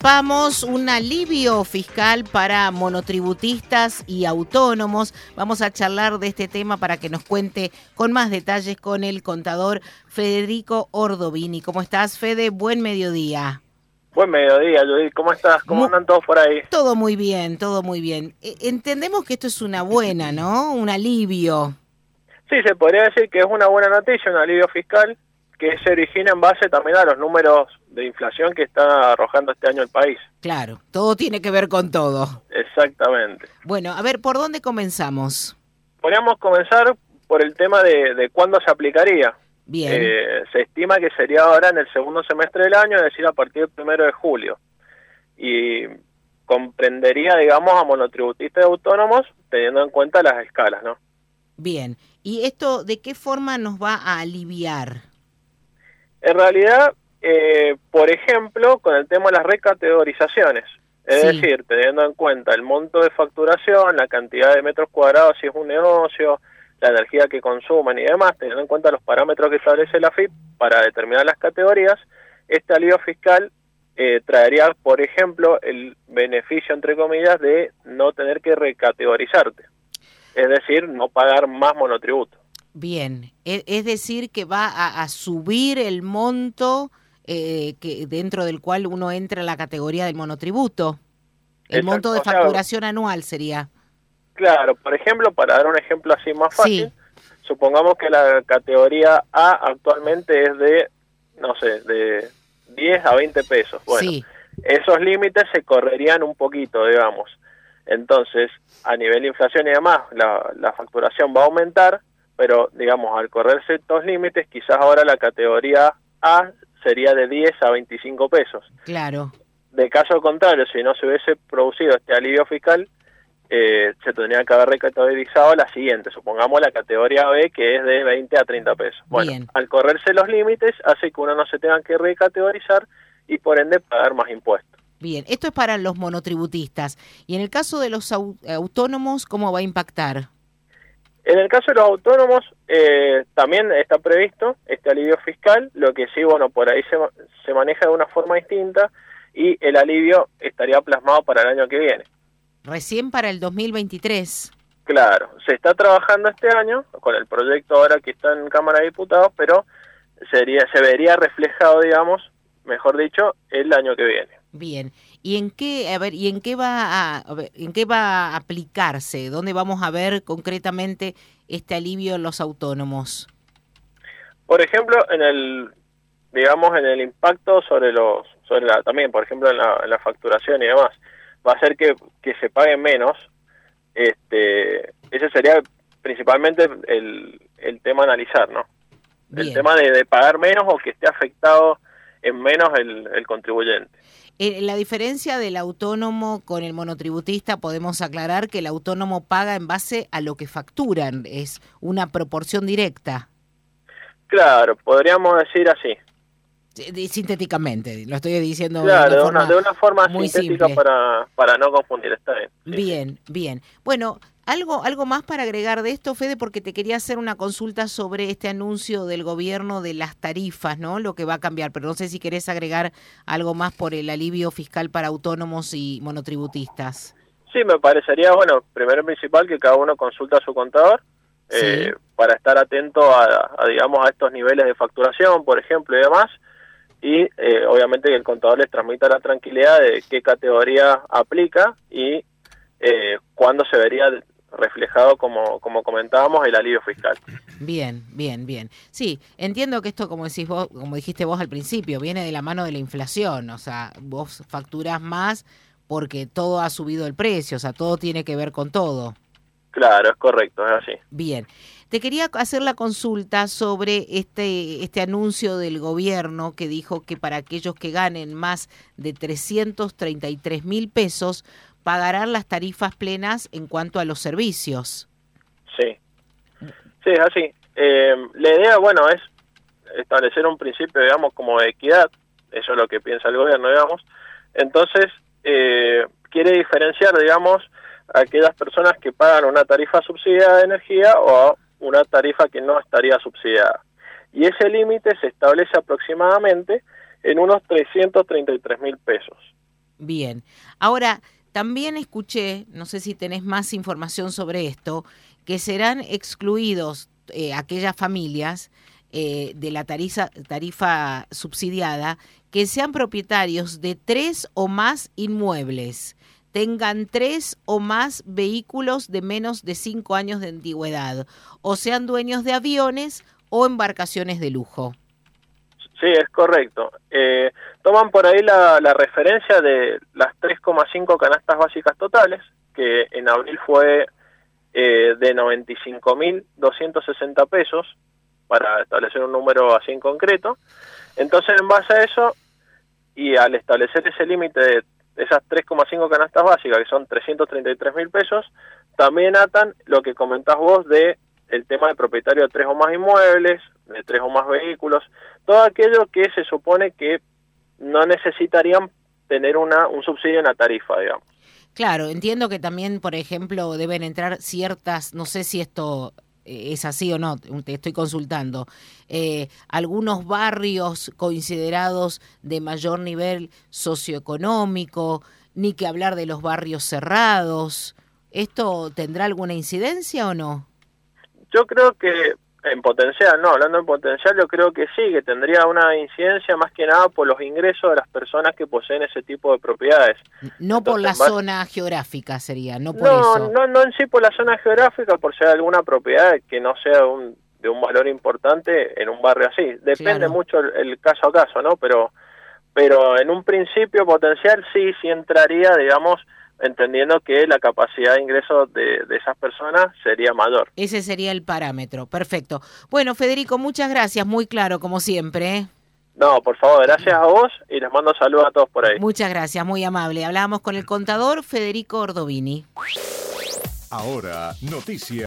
anticipamos un alivio fiscal para monotributistas y autónomos. Vamos a charlar de este tema para que nos cuente con más detalles con el contador Federico Ordovini. ¿Cómo estás, Fede? Buen mediodía. Buen mediodía, Judith. ¿Cómo estás? ¿Cómo andan todos por ahí? Todo muy bien, todo muy bien. Entendemos que esto es una buena, ¿no? Un alivio. Sí, se podría decir que es una buena noticia, un alivio fiscal que se origina en base también a los números de inflación que está arrojando este año el país. Claro, todo tiene que ver con todo. Exactamente. Bueno, a ver, ¿por dónde comenzamos? Podríamos comenzar por el tema de cuándo se aplicaría. Bien. Se estima que sería ahora en el segundo semestre del año, es decir, a partir del 1 de julio. Y comprendería, digamos, a monotributistas y autónomos teniendo en cuenta las escalas, ¿no? Bien. ¿Y esto de qué forma nos va a aliviar? En realidad, por ejemplo, con el tema de las recategorizaciones, es decir, teniendo en cuenta el monto de facturación, la cantidad de metros cuadrados si es un negocio, la energía que consumen y demás, teniendo en cuenta los parámetros que establece la AFIP para determinar las categorías, este alivio fiscal traería, por ejemplo, el beneficio, entre comillas, de no tener que recategorizarte, es decir, no pagar más monotributo. Bien, es decir que va a subir el monto que dentro del cual uno entra en la categoría del monotributo. El Exacto, monto de facturación anual sería. Claro, por ejemplo, para dar un ejemplo así más fácil, supongamos que la categoría A actualmente es de, no sé, de 10 a 20 pesos. Bueno, esos límites se correrían un poquito, digamos. Entonces, a nivel de inflación y demás, la facturación va a aumentar, pero, digamos, al correrse estos límites, quizás ahora la categoría A sería de 10 a 25 pesos. Claro. De caso contrario, si no se hubiese producido este alivio fiscal, se tendría que haber recategorizado la siguiente, supongamos la categoría B, que es de 20 a 30 pesos. Bueno, al correrse los límites, hace que uno no se tenga que recategorizar y por ende pagar más impuestos. Bien, esto es para los monotributistas. Y en el caso de los autónomos, ¿cómo va a impactar? En el caso de los autónomos, también está previsto este alivio fiscal, lo que sí, bueno, por ahí se maneja de una forma distinta y el alivio estaría plasmado para el año que viene. Recién para el 2023. Claro, se está trabajando este año con el proyecto ahora que está en Cámara de Diputados, pero se vería reflejado, digamos, mejor dicho, el año que viene. Bien. ¿Y en qué va a aplicarse? ¿Dónde vamos a ver concretamente este alivio en los autónomos? Por ejemplo, en el impacto también, por ejemplo, en la facturación y demás, va a ser que se pague menos. Ese sería principalmente el tema a analizar, ¿no? Bien. El tema de pagar menos o que esté afectado en menos el contribuyente. La diferencia del autónomo con el monotributista, podemos aclarar que el autónomo paga en base a lo que facturan, es una proporción directa. Claro, podríamos decir así. Sintéticamente, lo estoy diciendo de una forma muy sintética simple. para no confundir, está bien. Bien, bien. Bueno, algo más para agregar de esto, Fede, porque te quería hacer una consulta sobre este anuncio del gobierno de las tarifas, ¿no? Lo que va a cambiar, pero no sé si querés agregar algo más por el alivio fiscal para autónomos y monotributistas. Sí, me parecería, bueno, primero y principal que cada uno consulta a su contador para estar atento digamos, a estos niveles de facturación, por ejemplo, y demás. Y obviamente que el contador les transmita la tranquilidad de qué categoría aplica y cuándo se vería reflejado, como comentábamos, el alivio fiscal. Bien, bien, bien. Sí, entiendo que esto, como decís vos, como dijiste vos al principio, viene de la mano de la inflación, o sea, vos facturás más porque todo ha subido el precio, o sea, todo tiene que ver con todo. Claro, es correcto, es así. Bien. Te quería hacer la consulta sobre este anuncio del gobierno que dijo que para aquellos que ganen más de 333.000 pesos pagarán las tarifas plenas en cuanto a los servicios. Sí, es así. La idea, bueno, es establecer un principio, digamos, como de equidad. Eso es lo que piensa el gobierno, digamos. Entonces, quiere diferenciar, digamos, a aquellas personas que pagan una tarifa subsidiada de energía o una tarifa que no estaría subsidiada. Y ese límite se establece aproximadamente en unos 333.000 pesos. Bien. Ahora, también escuché, no sé si tenés más información sobre esto, que serán excluidos aquellas familias de la tarifa subsidiada que sean propietarios de 3 o más inmuebles, tengan 3 o más vehículos de menos de 5 años de antigüedad, o sean dueños de aviones o embarcaciones de lujo. Sí, es correcto. Toman por ahí la referencia de las 3,5 canastas básicas totales, que en abril fue de 95.260 pesos, para establecer un número así en concreto. Entonces, en base a eso, y al establecer ese límite de esas 3,5 canastas básicas, que son 333.000 pesos, también atan lo que comentás vos de el tema de propietario de 3 o más inmuebles, de 3 o más vehículos, todo aquello que se supone que no necesitarían tener un subsidio en la tarifa, digamos. Claro, entiendo que también, por ejemplo, deben entrar ciertas, no sé si esto es así o no, te estoy consultando, algunos barrios considerados de mayor nivel socioeconómico, ni que hablar de los barrios cerrados. ¿Esto tendrá alguna incidencia o no? Yo creo que en potencial, no, hablando en potencial, yo creo que sí, que tendría una incidencia más que nada por los ingresos de las personas que poseen ese tipo de propiedades. No. Entonces, por la zona geográfica sería, no por eso. No en sí por la zona geográfica, por ser alguna propiedad que no sea de un valor importante en un barrio así. Depende mucho el caso a caso, ¿no? Pero en un principio potencial sí entraría, digamos, entendiendo que la capacidad de ingreso de esas personas sería mayor. Ese sería el parámetro, perfecto. Bueno, Federico, muchas gracias, muy claro, como siempre. No, por favor, gracias a vos y les mando saludos a todos por ahí. Muchas gracias, muy amable. Hablábamos con el contador Federico Ordovini. Ahora, noticia.